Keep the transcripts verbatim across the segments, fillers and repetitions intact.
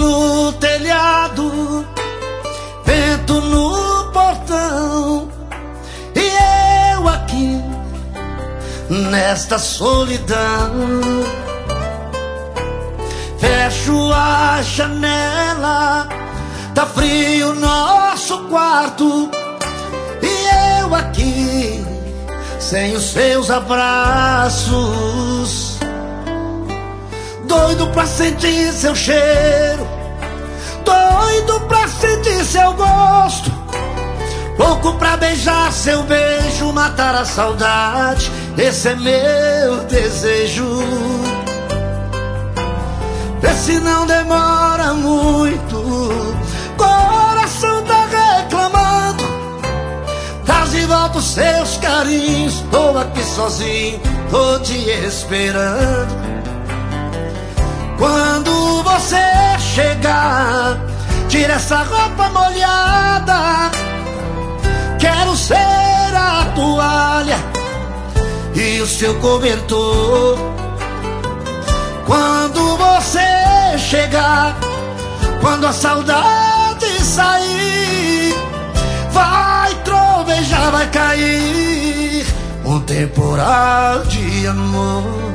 no telhado, vento no portão, e eu aqui nesta solidão. Fecho a janela, tá frio nosso quarto, e eu aqui sem os seus abraços. Doido pra sentir seu cheiro, doido pra sentir seu gosto, louco pra beijar seu beijo, matar a saudade, esse é meu desejo. Vê se não demora muito, coração tá reclamando, traz de volta os seus carinhos, tô aqui sozinho, tô te esperando. Quando você chegar, tira essa roupa molhada, quero ser a toalha e o seu cobertor. Quando você chegar, quando a saudade sair, vai trovejar, vai cair um temporal de amor.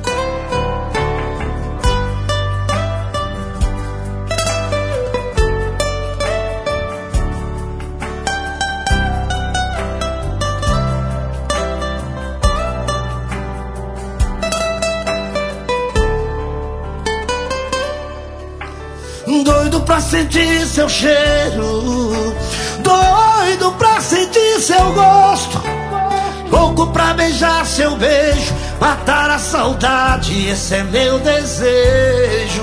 Doido pra sentir seu cheiro, doido pra sentir seu gosto, louco pra beijar seu beijo, matar a saudade, esse é meu desejo.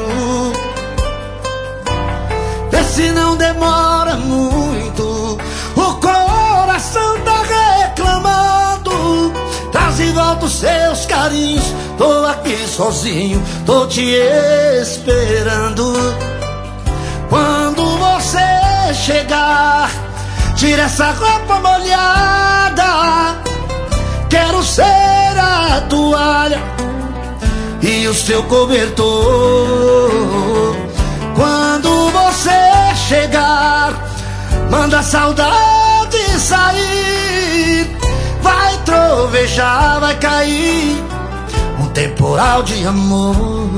Vê se não demora muito, o coração tá reclamando, traz de volta os seus carinhos, tô aqui sozinho, tô te esperando. Quando você chegar, tira essa roupa molhada, quero ser a toalha e o seu cobertor. Quando você chegar, manda a saudade sair, vai trovejar, vai cair um temporal de amor,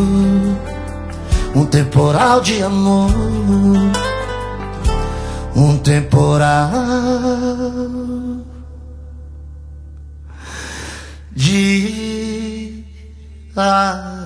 um temporal de amor, um temporal de amor.